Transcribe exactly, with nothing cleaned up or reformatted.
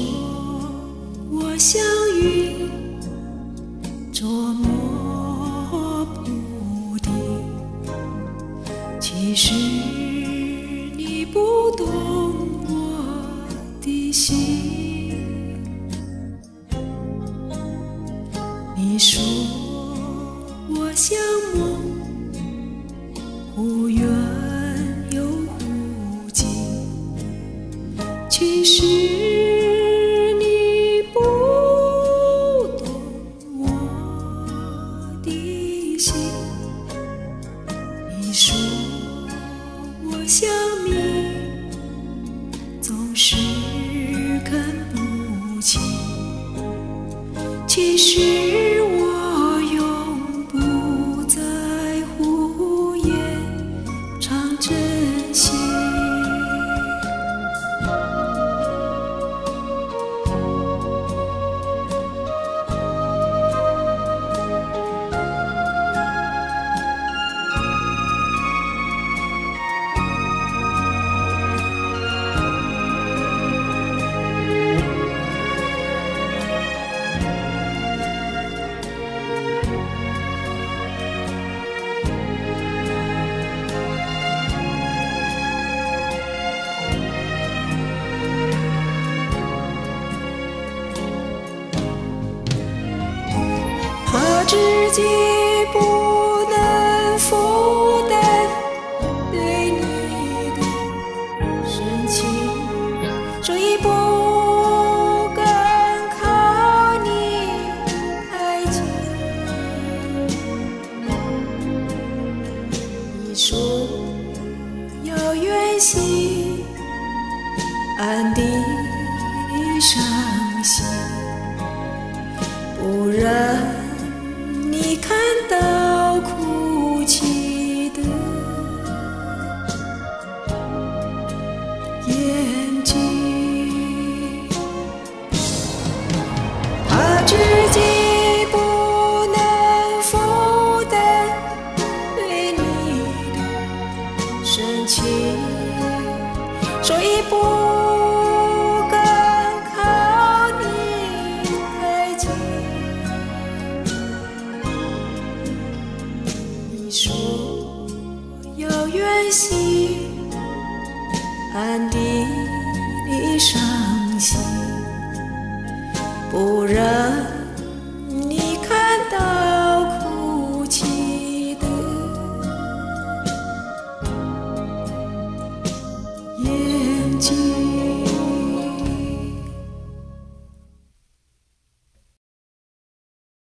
我像云，捉摸不定，其实你不懂我的心。你说我像梦，忽远又忽近，其实你不懂我的心。你说我像谜，总是看不清，其实我永不在乎，也常珍惜。怕自己不能负担对你的深情，所以不敢靠你太近。你说要远行，暗地里伤心，不然你看到哭泣的眼睛，怕自己不能负担对你的深情，所以不敢靠你太近。你说要远行，暗地里伤心，不然